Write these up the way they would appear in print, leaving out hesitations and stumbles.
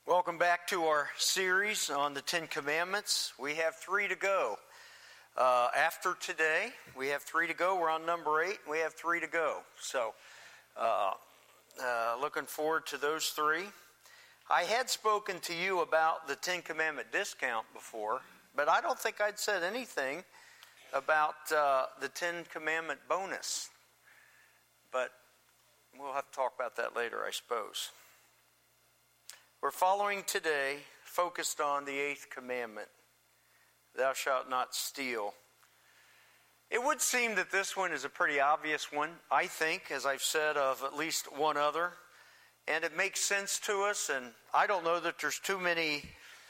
Welcome back to our series on the Ten Commandments. We have 3 to go. After today, we have 3 to go. We're on number 8. We have 3 to go. So, looking forward to those 3. I had spoken to you about the Ten Commandment discount before, but I don't think I'd said anything about the Ten Commandment bonus. But we'll have to talk about that later, I suppose. We're following today, focused on the 8th commandment. Thou shalt not steal. It would seem that this one is a pretty obvious one, I think, as I've said of at least one other. And it makes sense to us, and I don't know that there's too many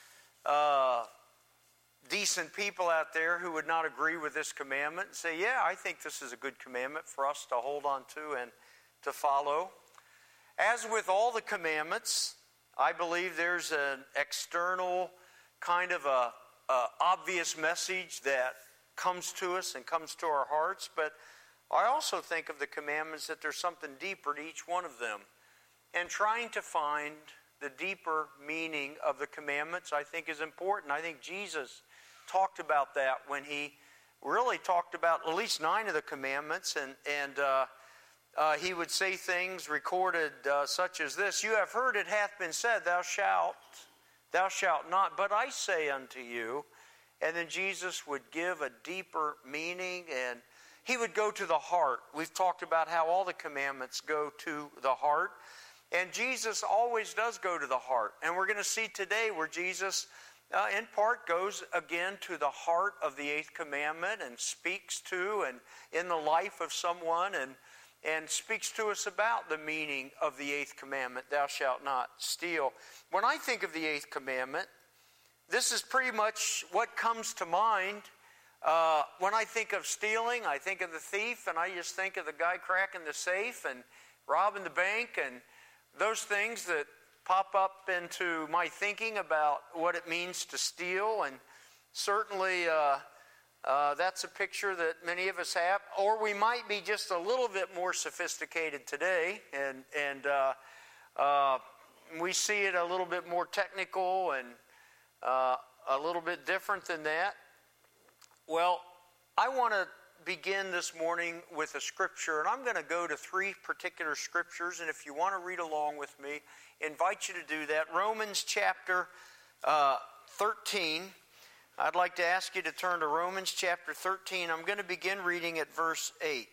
decent people out there who would not agree with this commandment and say, yeah, I think this is a good commandment for us to hold on to and to follow. As with all the commandments, I believe there's an external kind of a obvious message that comes to us and comes to our hearts, but I also think of the commandments that there's something deeper to each one of them. And trying to find the deeper meaning of the commandments, I think, is important. I think Jesus talked about that when he really talked about at least 9 of the commandments, and he would say things recorded such as this: You have heard it hath been said, thou shalt not, but I say unto you. And then Jesus would give a deeper meaning, and he would go to the heart. We've talked about how all the commandments go to the heart, and Jesus always does go to the heart. And we're going to see today where Jesus, in part, goes again to the heart of the 8th commandment and speaks to and in the life of someone and speaks to us about the meaning of the 8th commandment, thou shalt not steal. When I think of the 8th commandment, this is pretty much what comes to mind. When I think of stealing, I think of the thief, and I just think of the guy cracking the safe and robbing the bank, and those things that pop up into my thinking about what it means to steal. And certainly that's a picture that many of us have, or we might be just a little bit more sophisticated today, and we see it a little bit more technical and a little bit different than that. Well, I want to begin this morning with a scripture, and I'm going to go to 3 particular scriptures, and if you want to read along with me, I invite you to do that. Romans chapter 13. I'd like to ask you to turn to Romans chapter 13. I'm going to begin reading at verse 8.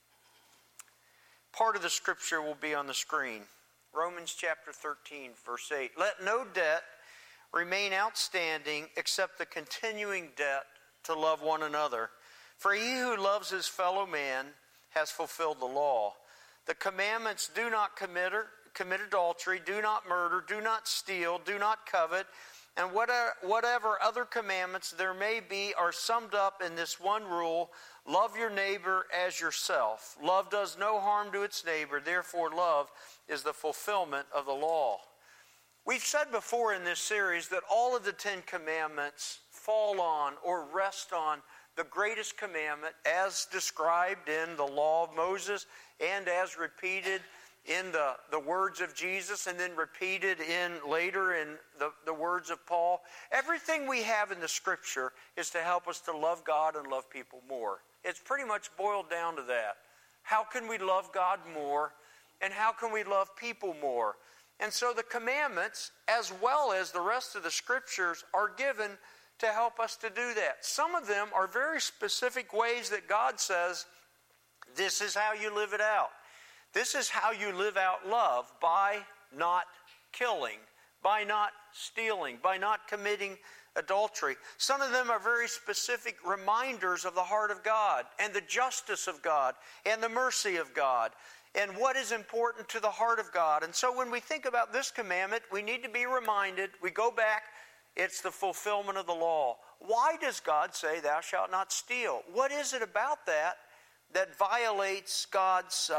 Part of the scripture will be on the screen. Romans chapter 13, verse 8. Let no debt remain outstanding except the continuing debt to love one another. For he who loves his fellow man has fulfilled the law. The commandments: do not commit adultery, do not murder, do not steal, do not covet, and whatever other commandments there may be are summed up in this one rule: love your neighbor as yourself. Love does no harm to its neighbor, therefore love is the fulfillment of the law. We've said before in this series that all of the 10 commandments fall on or rest on the greatest commandment as described in the law of Moses and as repeated in the words of Jesus and then repeated later in the words of Paul. Everything we have in the scripture is to help us to love God and love people more. It's pretty much boiled down to that. How can we love God more, and how can we love people more? And so the commandments, as well as the rest of the scriptures, are given to help us to do that. Some of them are very specific ways that God says, this is how you live it out. This is how you live out love, by not killing, by not stealing, by not committing adultery. Some of them are very specific reminders of the heart of God and the justice of God and the mercy of God and what is important to the heart of God. And so when we think about this commandment, we need to be reminded, we go back, it's the fulfillment of the law. Why does God say, thou shalt not steal? What is it about that violates God's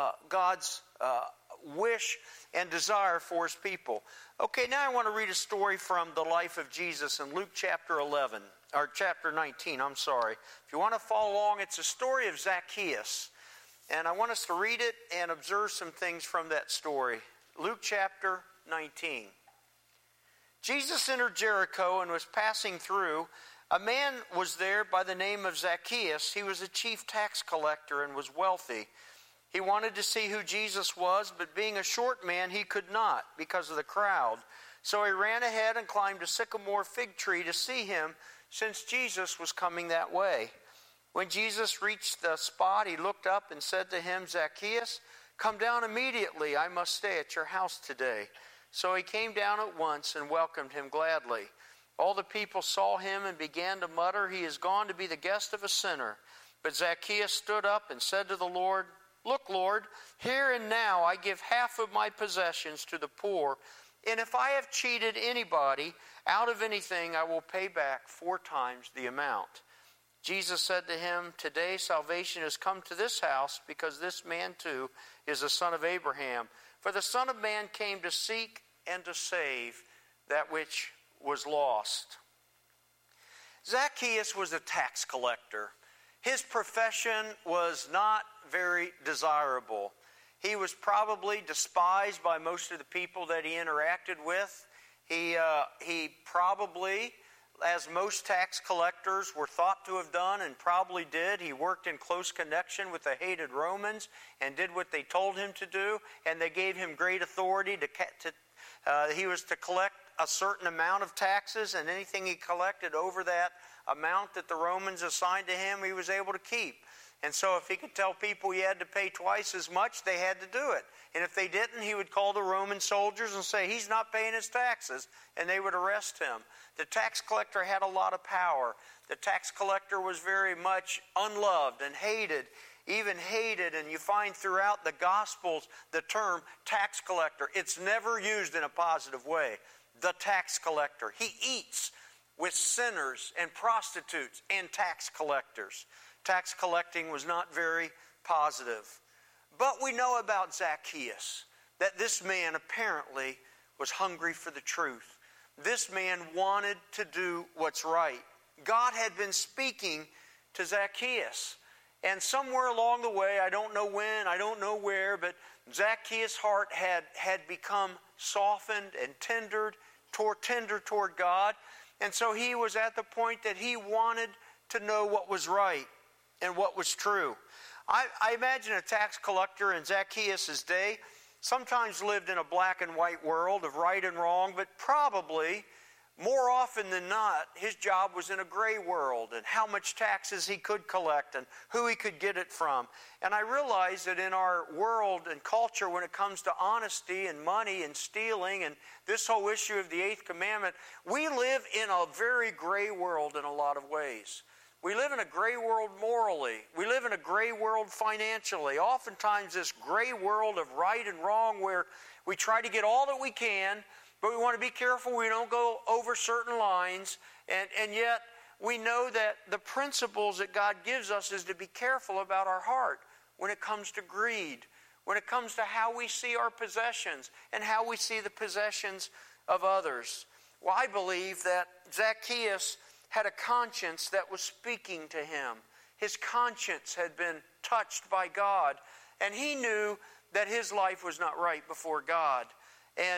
wish and desire for his people? Okay, now I want to read a story from the life of Jesus in Luke chapter 19, I'm sorry. If you want to follow along, it's a story of Zacchaeus. And I want us to read it and observe some things from that story. Luke chapter 19. Jesus entered Jericho and was passing through. A man was there by the name of Zacchaeus. He was a chief tax collector and was wealthy. He wanted to see who Jesus was, but being a short man, he could not because of the crowd. So he ran ahead and climbed a sycamore fig tree to see him, since Jesus was coming that way. When Jesus reached the spot, he looked up and said to him, "Zacchaeus, come down immediately. I must stay at your house today." So he came down at once and welcomed him gladly. All the people saw him and began to mutter, "He is gone to be the guest of a sinner." But Zacchaeus stood up and said to the Lord, "Look, Lord, here and now I give half of my possessions to the poor, and if I have cheated anybody out of anything, I will pay back 4 times the amount." Jesus said to him, "Today salvation has come to this house, because this man too is a son of Abraham. For the Son of Man came to seek and to save that which was lost." Zacchaeus was a tax collector. His profession was not very desirable. He was probably despised by most of the people that he interacted with. He probably, as most tax collectors were thought to have done and probably did, he worked in close connection with the hated Romans and did what they told him to do, and they gave him great authority he was to collect a certain amount of taxes, and anything he collected over that amount that the Romans assigned to him, he was able to keep. And so if he could tell people he had to pay twice as much, they had to do it. And if they didn't, he would call the Roman soldiers and say, "He's not paying his taxes," and they would arrest him. The tax collector had a lot of power. The tax collector was very much unloved and hated, even hated, and you find throughout the Gospels the term tax collector. It's never used in a positive way. The tax collector. He eats with sinners and prostitutes and tax collectors. Tax collecting was not very positive. But we know about Zacchaeus that this man apparently was hungry for the truth. This man wanted to do what's right. God had been speaking to Zacchaeus. And somewhere along the way, I don't know when, I don't know where, but Zacchaeus' heart had become softened and tender toward God. And so he was at the point that he wanted to know what was right and what was true. I imagine a tax collector in Zacchaeus' day sometimes lived in a black and white world of right and wrong, but probably more often than not, his job was in a gray world, and how much taxes he could collect and who he could get it from. And I realize that in our world and culture, when it comes to honesty and money and stealing and this whole issue of the 8th commandment, we live in a very gray world in a lot of ways. We live in a gray world morally. We live in a gray world financially. Oftentimes this gray world of right and wrong, where we try to get all that we can, but we want to be careful we don't go over certain lines. And yet we know that the principles that God gives us is to be careful about our heart when it comes to greed, when it comes to how we see our possessions and how we see the possessions of others. Well, I believe that Zacchaeus had a conscience that was speaking to him. His conscience had been touched by God, and he knew that his life was not right before God. And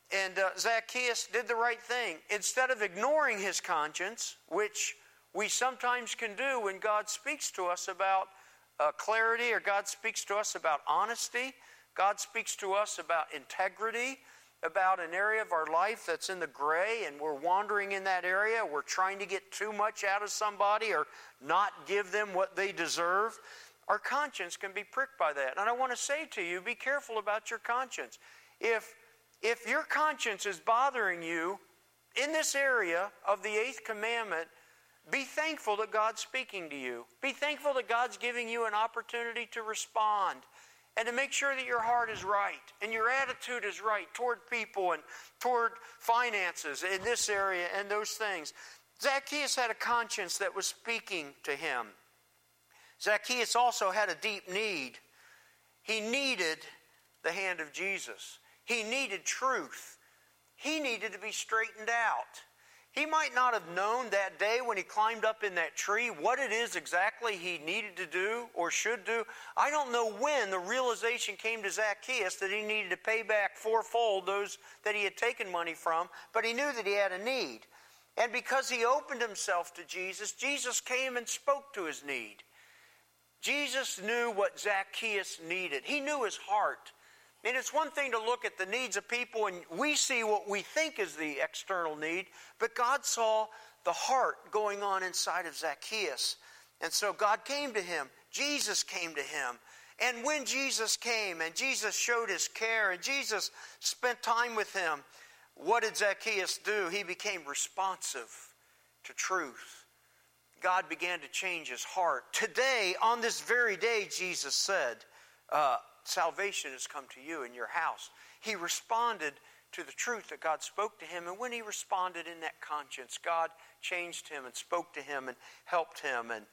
Zacchaeus did the right thing. Instead of ignoring his conscience, which we sometimes can do when God speaks to us about clarity, or God speaks to us about honesty, God speaks to us about integrity, about an area of our life that's in the gray and we're wandering in that area, we're trying to get too much out of somebody or not give them what they deserve. Our conscience can be pricked by that. And I want to say to you, be careful about your conscience. If your conscience is bothering you in this area of the 8th commandment, be thankful that God's speaking to you. Be thankful that God's giving you an opportunity to respond and to make sure that your heart is right and your attitude is right toward people and toward finances in this area and those things. Zacchaeus had a conscience that was speaking to him. Zacchaeus also had a deep need. He needed the hand of Jesus. He needed truth. He needed to be straightened out. He might not have known that day when he climbed up in that tree what it is exactly he needed to do or should do. I don't know when the realization came to Zacchaeus that he needed to pay back fourfold those that he had taken money from, but he knew that he had a need. And because he opened himself to Jesus, Jesus came and spoke to his need. Jesus knew what Zacchaeus needed. He knew his heart. And it's one thing to look at the needs of people and we see what we think is the external need, but God saw the heart going on inside of Zacchaeus. And so God came to him. Jesus came to him. And when Jesus came and Jesus showed his care and Jesus spent time with him, what did Zacchaeus do? He became responsive to truth. God began to change his heart. Today, on this very day, Jesus said, salvation has come to you in your house. He responded to the truth that God spoke to him. And when he responded in that conscience, God changed him and spoke to him and helped him. And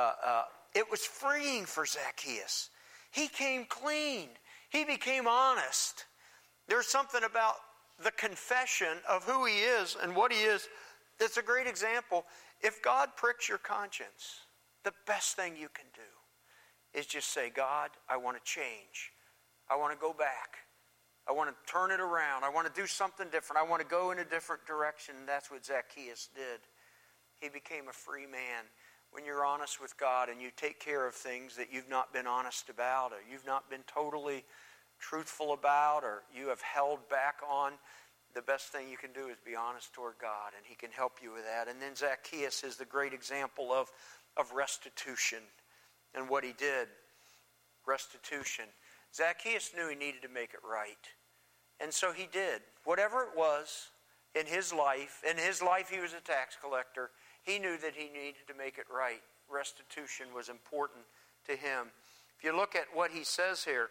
it was freeing for Zacchaeus. He came clean. He became honest. There's something about the confession of who he is and what he is that's a great example. If God pricks your conscience, the best thing you can do is just say, God, I want to change. I want to go back. I want to turn it around. I want to do something different. I want to go in a different direction. And that's what Zacchaeus did. He became a free man. When you're honest with God and you take care of things that you've not been honest about or you've not been totally truthful about or you have held back on, the best thing you can do is be honest toward God, and he can help you with that. And then Zacchaeus is the great example of restitution and what he did. Restitution. Zacchaeus knew he needed to make it right. And so he did. Whatever it was in his life he was a tax collector. He knew that he needed to make it right. Restitution was important to him. If you look at what he says here,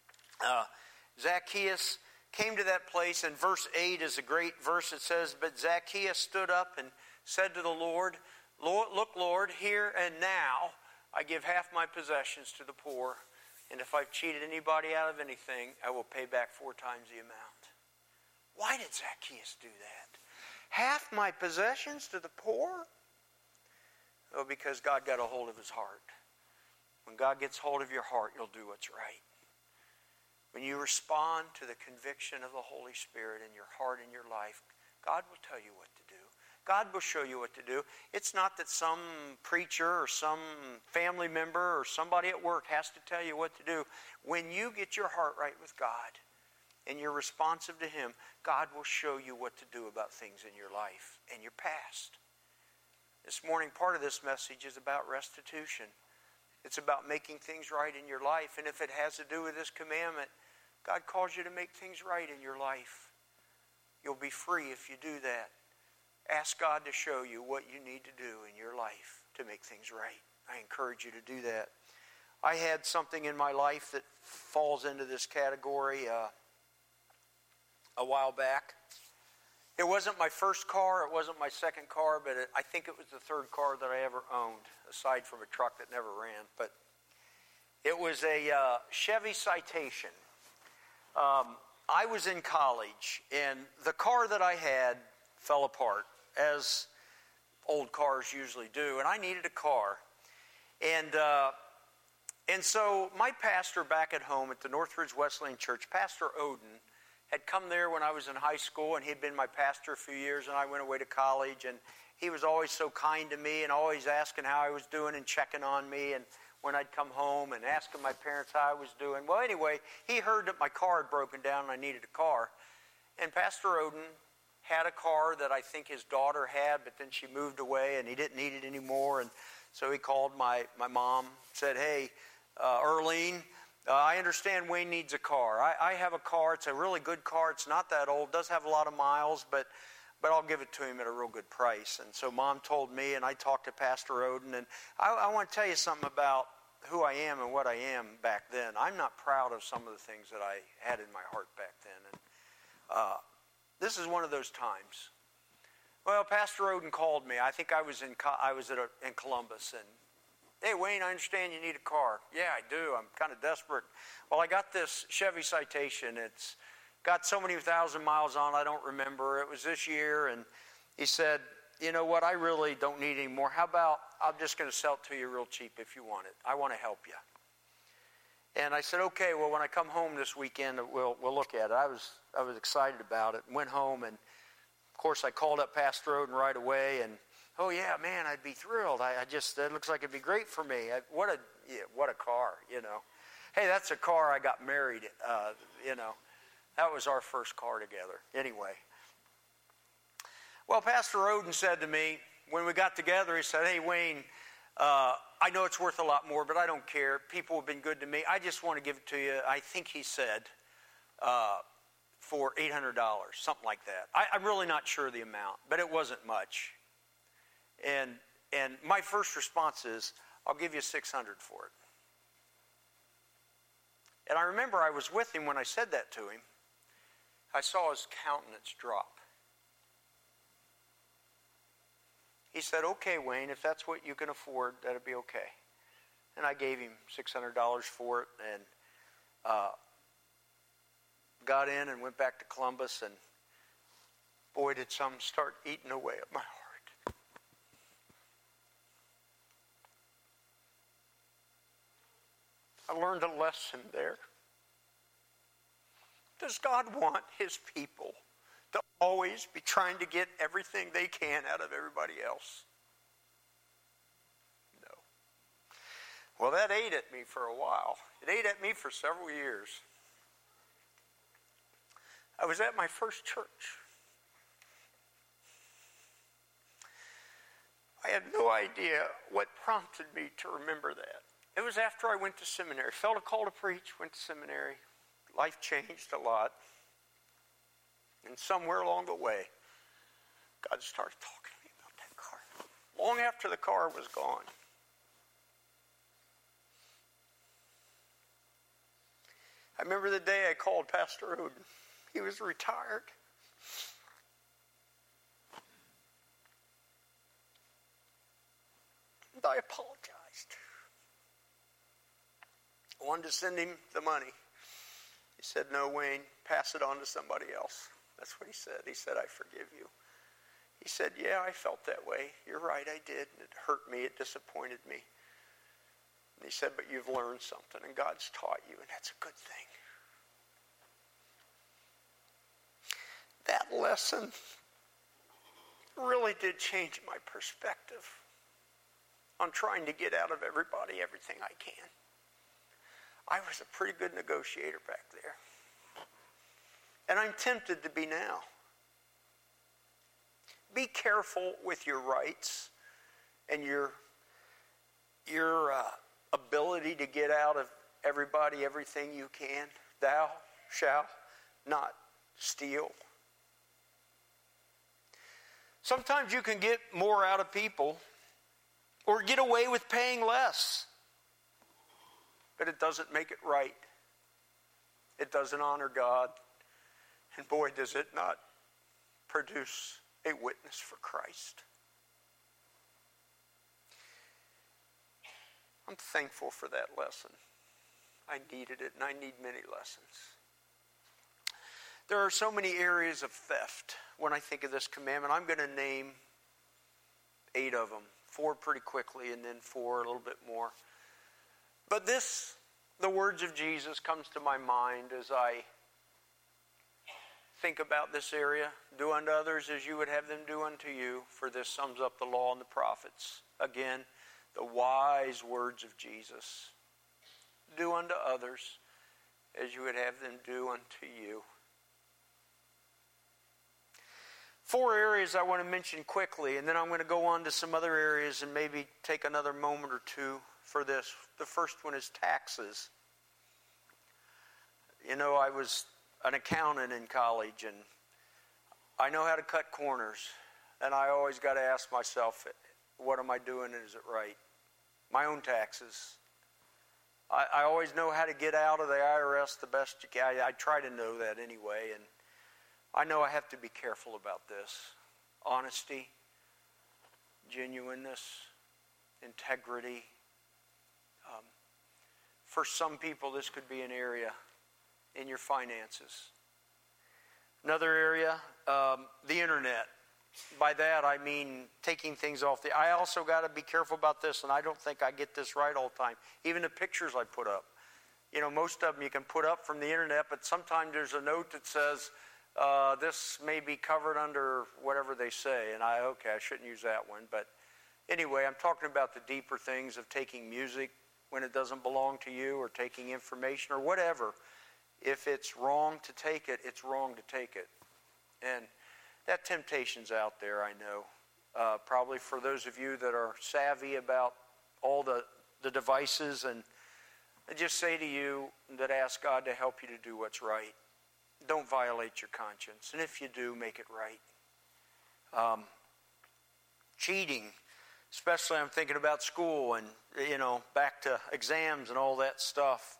Zacchaeus came to that place, and verse 8 is a great verse. It says, but Zacchaeus stood up and said to the Lord, look, Lord, here and now I give half my possessions to the poor, and if I've cheated anybody out of anything, I will pay back 4 times the amount. Why did Zacchaeus do that? Half my possessions to the poor? Oh, because God got a hold of his heart. When God gets hold of your heart, you'll do what's right. When you respond to the conviction of the Holy Spirit in your heart and your life, God will tell you what to do. God will show you what to do. It's not that some preacher or some family member or somebody at work has to tell you what to do. When you get your heart right with God and you're responsive to him, God will show you what to do about things in your life and your past. This morning, part of this message is about restitution. It's about making things right in your life. And if it has to do with this commandment, God calls you to make things right in your life. You'll be free if you do that. Ask God to show you what you need to do in your life to make things right. I encourage you to do that. I had something in my life that falls into this category a while back. It wasn't my first car, it wasn't my second car, but I think it was the third car that I ever owned, aside from a truck that never ran. But it was a Chevy Citation. I was in college, and the car that I had fell apart, as old cars usually do, and I needed a car. And so my pastor back at home at the Northridge Wesleyan Church, Pastor Oden, had come there when I was in high school, and he'd been my pastor a few years, and I went away to college, and he was always so kind to me and always asking how I was doing and checking on me, and when I'd come home and asking my parents how I was doing. Well, anyway, he heard that my car had broken down and I needed a car. And Pastor Oden had a car that I think his daughter had, but then she moved away and he didn't need it anymore. And so he called my mom, said, hey, Earlene, I understand Wayne needs a car. I have a car. It's a really good car. It's not that old. It does have a lot of miles, but I'll give it to him at a real good price. And so Mom told me, and I talked to Pastor Oden. And I want to tell you something about who I am and what I am back then. I'm not proud of some of the things that I had in my heart back then. And this is one of those times. Well, Pastor Oden called me. I think I was in Columbus, and hey, Wayne, I understand you need a car. Yeah, I do. I'm kind of desperate. Well, I got this Chevy Citation. It's got so many thousand miles on it, I don't remember. It was this year, and he said, you know what, I really don't need any more. How about I'm just going to sell it to you real cheap if you want it. I want to help you. And I said, okay, well, when I come home this weekend, we'll look at it. I was excited about it. Went home, and of course I called up Pastor Odin right away, and oh yeah, man, I'd be thrilled. That looks like it'd be great for me. What a car, you know. Hey, that's a car I got married, you know. That was our first car together. Anyway. Well, Pastor Odin said to me, when we got together, he said, hey, Wayne, I know it's worth a lot more, but I don't care. People have been good to me. I just want to give it to you, I think he said, for $800, something like that. I'm really not sure of the amount, but it wasn't much. And my first response is, I'll give you $600 for it. And I remember I was with him when I said that to him. I saw his countenance drop. He said, okay, Wayne, if that's what you can afford, that'll be okay. And I gave him $600 for it, and got in and went back to Columbus, and boy, did something start eating away at my heart. I learned a lesson there. Does God want his people to always be trying to get everything they can out of everybody else? No. Well, that ate at me for a while. It ate at me for several years. I was at my first church. I had no idea what prompted me to remember that. It was after I went to seminary. Felt a call to preach, went to seminary. Life changed a lot. And somewhere along the way, God started talking to me about that car. Long after the car was gone. I remember the day I called Pastor Odin. He was retired. And I apologized. I wanted to send him the money. He said, no, Wayne, pass it on to somebody else. That's what he said. He said, I forgive you. He said, yeah, I felt that way. You're right, I did. And it hurt me. It disappointed me. And he said, but you've learned something, and God's taught you, and that's a good thing. That lesson really did change my perspective on trying to get out of everybody everything I can. I was a pretty good negotiator back there. And I'm tempted to be now. Be careful with your rights and your ability to get out of everybody everything you can. Thou shalt not steal. Sometimes you can get more out of people or get away with paying less. But it doesn't make it right. It doesn't honor God. And boy, does it not produce a witness for Christ. I'm thankful for that lesson. I needed it, and I need many lessons. There are so many areas of theft when I think of this commandment. I'm going to name 8 of them. 4 pretty quickly, and then 4 a little bit more. But the words of Jesus comes to my mind as I think about this area. Do unto others as you would have them do unto you, for this sums up the law and the prophets. Again, the wise words of Jesus. Do unto others as you would have them do unto you. 4 areas I want to mention quickly, and then I'm going to go on to some other areas and maybe take another moment or two for this. The first one is taxes. You know, I was an accountant in college, and I know how to cut corners. And I always got to ask myself, what am I doing and is it right? My own taxes. I always know how to get out of the IRS the best you can. I try to know that anyway, and I know I have to be careful about this. Honesty, genuineness, integrity. For some people, this could be an area in your finances. Another area, the internet. By that I mean taking things off the... I also got to be careful about this, and I don't think I get this right all the time. Even the pictures I put up. You know, most of them you can put up from the internet, but sometimes there's a note that says, this may be covered under whatever they say. And I shouldn't use that one. But anyway, I'm talking about the deeper things of taking music when it doesn't belong to you, or taking information or whatever. If it's wrong to take it, it's wrong to take it. And that temptation's out there, I know. Probably for those of you that are savvy about all the devices, and I just say to you that ask God to help you to do what's right. Don't violate your conscience. And if you do, make it right. Cheating, especially I'm thinking about school and, you know, back to exams and all that stuff.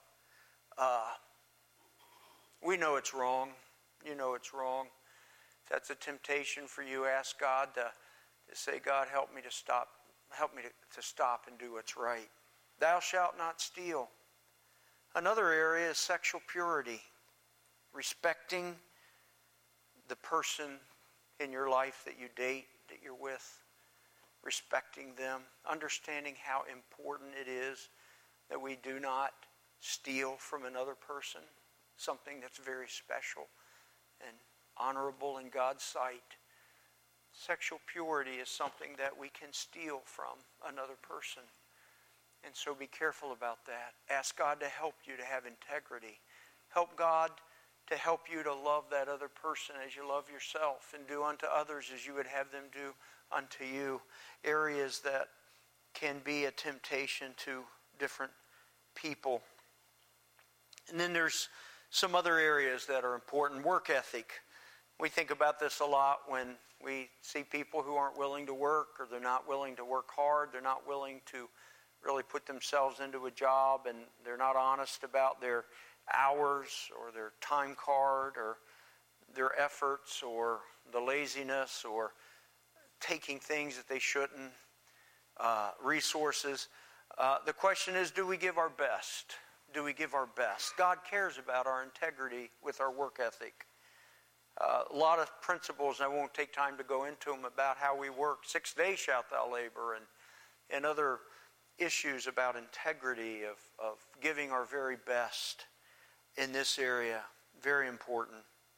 We know it's wrong. You know it's wrong. If that's a temptation for you, ask God to say, God, help me to stop. Help me to stop and do what's right. Thou shalt not steal. Another area is sexual purity. Respecting the person in your life that you date, that you're with. Respecting them. Understanding how important it is that we do not steal from another person. Something that's very special and honorable in God's sight. Sexual purity is something that we can steal from another person. And so be careful about that. Ask God to help you to have integrity. Help God to help you to love that other person as you love yourself, and do unto others as you would have them do unto you. Areas that can be a temptation to different people. And then there's some other areas that are important. Work ethic. We think about this a lot when we see people who aren't willing to work, or they're not willing to work hard. They're not willing to really put themselves into a job, and they're not honest about their hours or their time card or their efforts or the laziness or taking things that they shouldn't, resources. The question is, do we give our best? Do we give our best? God cares about our integrity with our work ethic. A lot of principles, and I won't take time to go into them, about how we work. 6 days shalt thou labor, and other issues about integrity, of giving our very best in this area. Very important.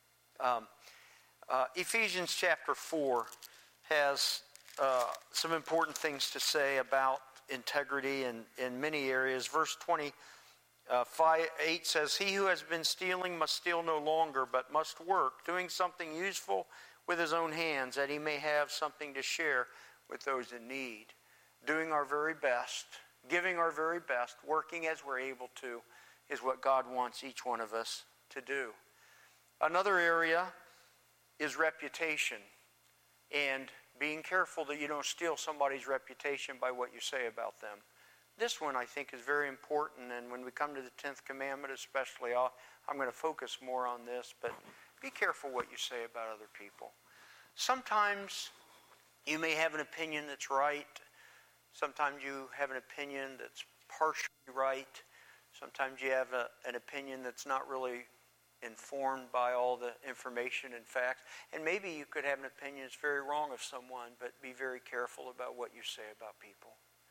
Ephesians chapter 4 has some important things to say about integrity in many areas. Verse 8 says, He who has been stealing must steal no longer, but must work, doing something useful with his own hands, that he may have something to share with those in need. Doing our very best, giving our very best, working as we're able to, is what God wants each one of us to do. Another area is reputation, and being careful that you don't steal somebody's reputation by what you say about them. This one, I think, is very important, and when we come to the 10th commandment especially, I'm going to focus more on this, but be careful what you say about other people. Sometimes you may have an opinion that's right. Sometimes you have an opinion that's partially right. Sometimes you have an opinion that's not really informed by all the information and facts. And maybe you could have an opinion that's very wrong of someone, but be very careful about what you say about people.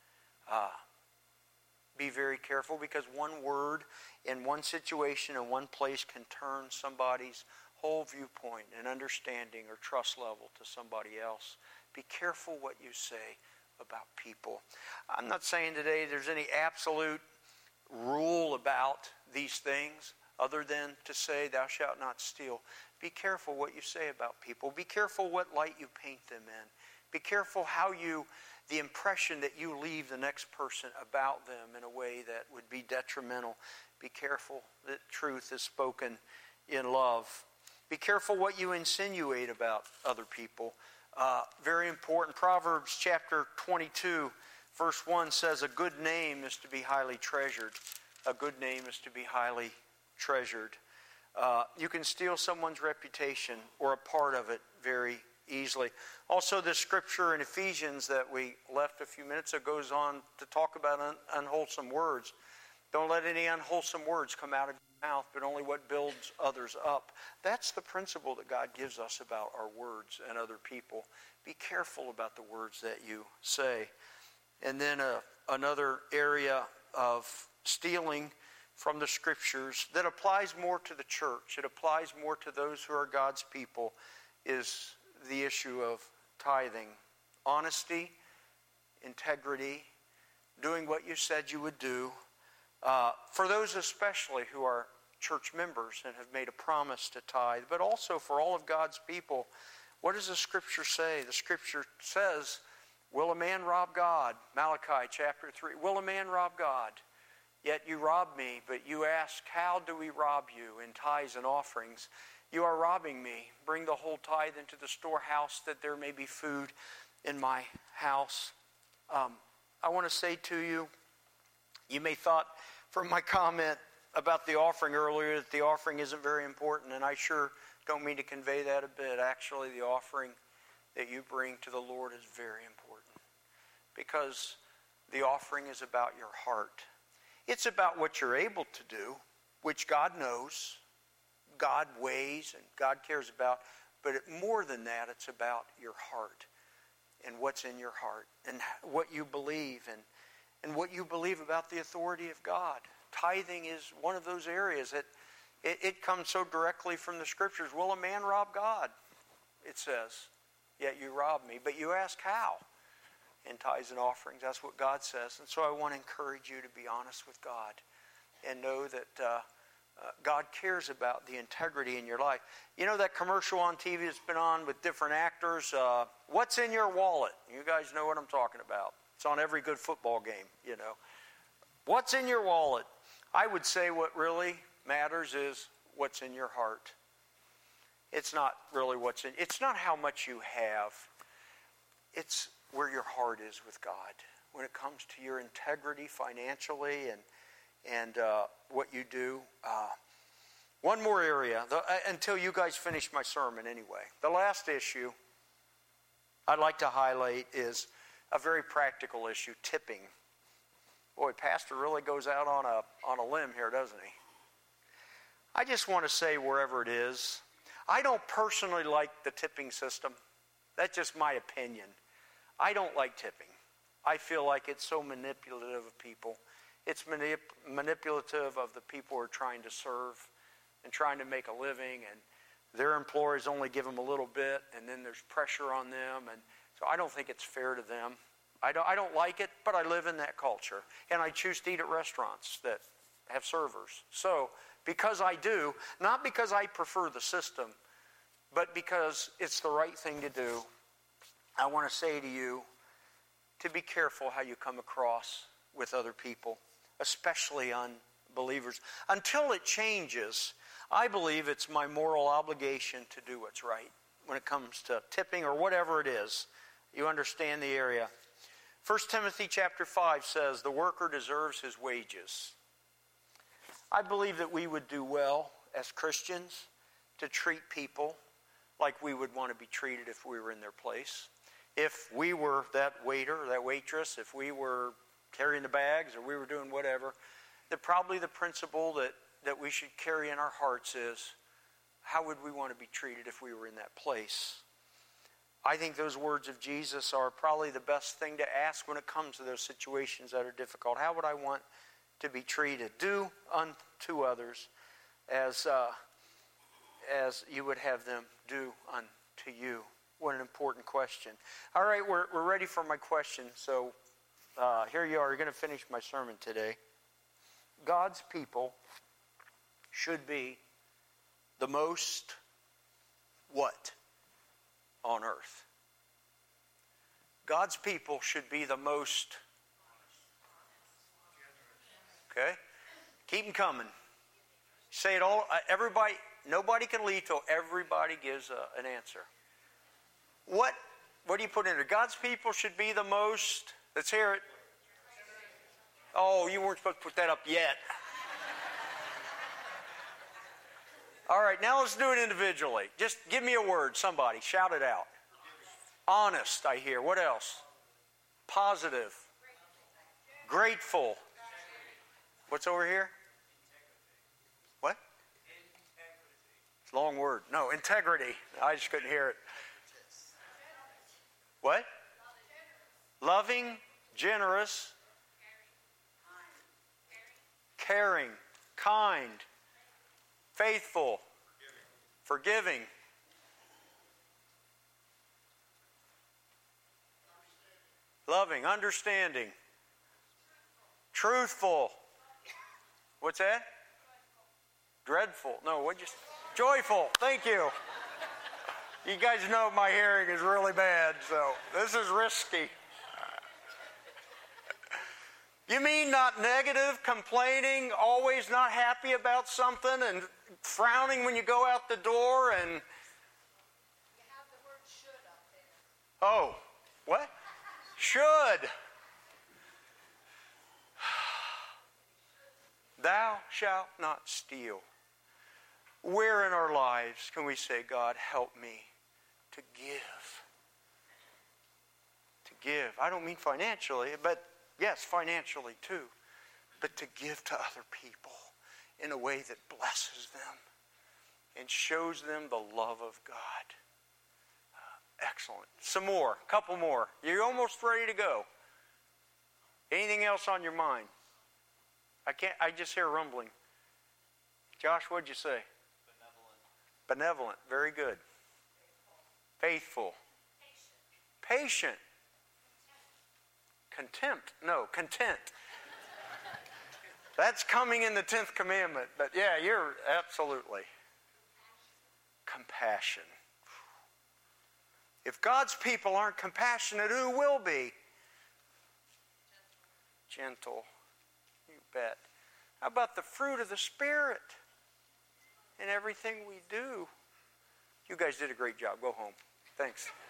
Be very careful, because one word in one situation in one place can turn somebody's whole viewpoint and understanding or trust level to somebody else. Be careful what you say about people. I'm not saying today there's any absolute rule about these things other than to say, thou shalt not steal. Be careful what you say about people. Be careful what light you paint them in. Be careful the impression that you leave the next person about them in a way that would be detrimental. Be careful that truth is spoken in love. Be careful what you insinuate about other people. Very important. Proverbs chapter 22, verse 1 says, a good name is to be highly treasured. A good name is to be highly treasured. You can steal someone's reputation or a part of it very easily. Also, the scripture in Ephesians that we left a few minutes ago goes on to talk about unwholesome words. Don't let any unwholesome words come out of your mouth, but only what builds others up. That's the principle that God gives us about our words and other people. Be careful about the words that you say. And then another area of stealing from the Scriptures that applies more to the church, it applies more to those who are God's people, is the issue of tithing. Honesty, integrity, doing what you said you would do. For those especially who are church members and have made a promise to tithe, but also for all of God's people, what does the Scripture say? The Scripture says, will a man rob God? Malachi chapter 3. Will a man rob God? Yet you rob me, but you ask, how do we rob you? In tithes and offerings. You are robbing me. Bring the whole tithe into the storehouse, that there may be food in my house. I want to say to you, you may thought from my comment about the offering earlier that the offering isn't very important, and I sure don't mean to convey that a bit. Actually, the offering that you bring to the Lord is very important, because the offering is about your heart. It's about what you're able to do, which God knows, God weighs, and God cares about. But more than that, it's about your heart and what's in your heart and what you believe and what you believe about the authority of God. Tithing is one of those areas that it comes so directly from the Scriptures. Will a man rob God? It says, yet you rob me. But you ask how? In tithes and offerings. That's what God says. And so I want to encourage you to be honest with God and know that God cares about the integrity in your life. You know that commercial on TV that's been on with different actors? What's in your wallet? You guys know what I'm talking about. It's on every good football game, you know. What's in your wallet? I would say what really matters is what's in your heart. It's not really it's not how much you have. It's where your heart is with God. When it comes to your integrity financially and what you do. One more area, until you guys finish my sermon anyway. The last issue I'd like to highlight is a very practical issue, tipping. Boy, Pastor really goes out on a limb here, doesn't he? I just want to say, wherever it is, I don't personally like the tipping system. That's just my opinion. I don't like tipping. I feel like it's so manipulative of people. It's manipulative of the people who are trying to serve and trying to make a living, and their employers only give them a little bit, and then there's pressure on them, and so I don't think it's fair to them. I don't like it, but I live in that culture, and I choose to eat at restaurants that have servers. So, because I do, not because I prefer the system, but because it's the right thing to do, I want to say to you to be careful how you come across with other people, especially unbelievers. Until it changes, I believe it's my moral obligation to do what's right when it comes to tipping or whatever it is. You understand the area. 1 Timothy chapter 5 says, the worker deserves his wages. I believe that we would do well as Christians to treat people like we would want to be treated if we were in their place. If we were that waiter or that waitress, if we were carrying the bags or we were doing whatever, that probably the principle that we should carry in our hearts is, how would we want to be treated if we were in that place? I think those words of Jesus are probably the best thing to ask when it comes to those situations that are difficult. How would I want to be treated? Do unto others as you would have them do unto you. What an important question. All right, we're ready for my question. So here you are. You're going to finish my sermon today. God's people should be the most what on earth? God's people should be the most. Okay? Keep them coming. Say it all. Everybody. Nobody can leave till everybody gives an answer. What do you put in there? God's people should be the most. Let's hear it. Oh, you weren't supposed to put that up yet. All right, now let's do it individually. Just give me a word, somebody. Shout it out. Honest, I hear. What else? Positive. Grateful. What's over here? What? It's a long word. No, integrity. I just couldn't hear it. What? Loving, generous, caring, kind, faithful, forgiving. Loving, understanding, truthful. What's that? Dreadful. No, what'd you say? Joyful. Thank you. You guys know my hearing is really bad, so this is risky. You mean not negative, complaining, always not happy about something, and frowning when you go out the door, and... You have the word should up there. Oh, what? Should. Thou shalt not steal. Where in our lives can we say, God, help me to give? To give. I don't mean financially, but yes, financially too. But to give to other people in a way that blesses them and shows them the love of God. Excellent. Some more. A couple more. You're almost ready to go. Anything else on your mind? I just hear rumbling. Josh, what'd you say? Benevolent. Very good. Faithful. Patient. Contempt. No, content. That's coming in the 10th commandment. But yeah, you're absolutely. Compassion. If God's people aren't compassionate, who will be? Gentle. You bet. How about the fruit of the Spirit in everything we do? You guys did a great job. Go home. Thanks.